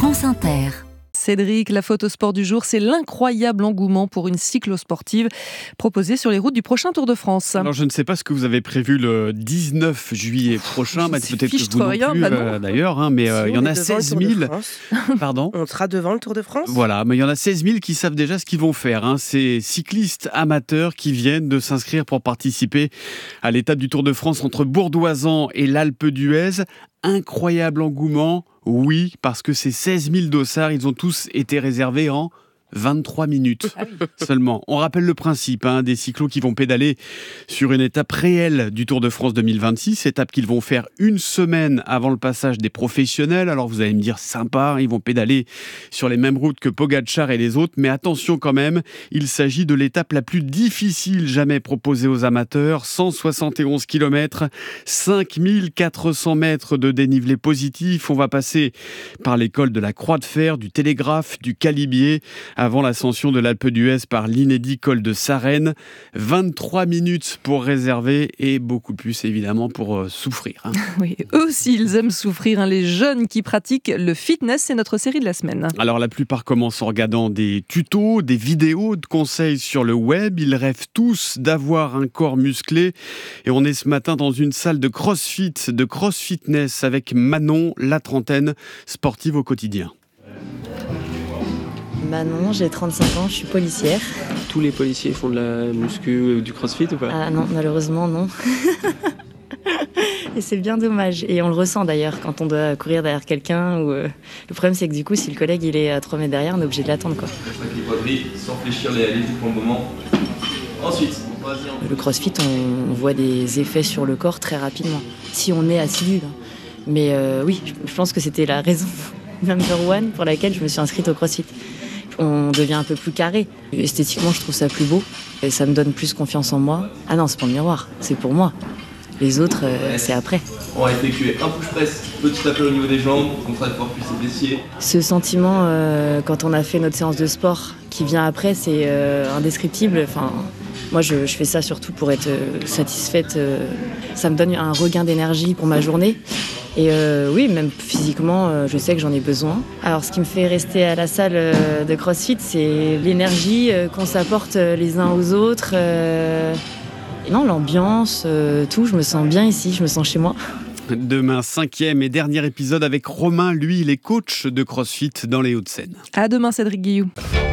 France Inter. Cédric, la photo sport du jour, c'est l'incroyable engouement pour une cyclosportive proposée sur les routes du prochain Tour de France. Alors je ne sais pas ce que vous avez prévu le 19 juillet prochain, peut-être que vous non plus d'ailleurs, mais il y en a 16 000. Pardon ? On sera devant le Tour de France. Voilà, mais il y en a 16 000 qui savent déjà ce qu'ils vont faire. Ces cyclistes amateurs qui viennent de s'inscrire pour participer à l'étape du Tour de France entre Bourdoisan et l'Alpe d'Huez. Incroyable engouement, oui, parce que ces 16 000 dossards, ils ont tous été réservés en 23 minutes seulement. On rappelle le principe, des cyclos qui vont pédaler sur une étape réelle du Tour de France 2026, étape qu'ils vont faire une semaine avant le passage des professionnels. Alors vous allez me dire, sympa, ils vont pédaler sur les mêmes routes que Pogačar et les autres, mais attention quand même, il s'agit de l'étape la plus difficile jamais proposée aux amateurs, 171 km, 5400 mètres de dénivelé positif. On va passer par les cols de la Croix de Fer, du Télégraphe, du Calibier, avant l'ascension de l'Alpe d'Huez par l'inédit col de Sarenne. 23 minutes pour réserver et beaucoup plus évidemment pour souffrir. Oui, eux aussi ils aiment souffrir, les jeunes qui pratiquent le fitness, c'est notre série de la semaine. Alors la plupart commencent en regardant des tutos, des vidéos de conseils sur le web. Ils rêvent tous d'avoir un corps musclé et on est ce matin dans une salle de crossfit, de crossfitness avec Manon, la trentaine, sportive au quotidien. Manon, j'ai 35 ans, je suis policière. Tous les policiers font de la muscu ou du crossfit ou pas ? Ah non, malheureusement non. Et c'est bien dommage. Et on le ressent d'ailleurs quand on doit courir derrière quelqu'un. Le problème c'est que du coup, si le collègue il est à 3 mètres derrière, on est obligé de l'attendre, quoi. Les quadrilles, sans fléchir les allées-y pour le moment. Ensuite, le crossfit, on voit des effets sur le corps très rapidement, si on est assidu. Mais oui, je pense que c'était la raison number one pour laquelle je me suis inscrite au crossfit. On devient un peu plus carré. Esthétiquement, je trouve ça plus beau et ça me donne plus confiance en moi. Ah non, c'est pour le miroir, c'est pour moi. Les autres, c'est après. On va effectuer un push press, petit appel au niveau des jambes, contracte fort cuisses et fessiers. Ce sentiment, quand on a fait notre séance de sport, qui vient après, c'est indescriptible. Enfin, moi, je fais ça surtout pour être satisfaite. Ça me donne un regain d'énergie pour ma journée. Et oui, même physiquement, je sais que j'en ai besoin. Alors, ce qui me fait rester à la salle de CrossFit, c'est l'énergie qu'on s'apporte les uns aux autres. Non, l'ambiance, tout, je me sens bien ici, je me sens chez moi. Demain, 5e et dernier épisode avec Romain, lui, il est coach de CrossFit dans les Hauts-de-Seine. À demain, Cédric Guillou.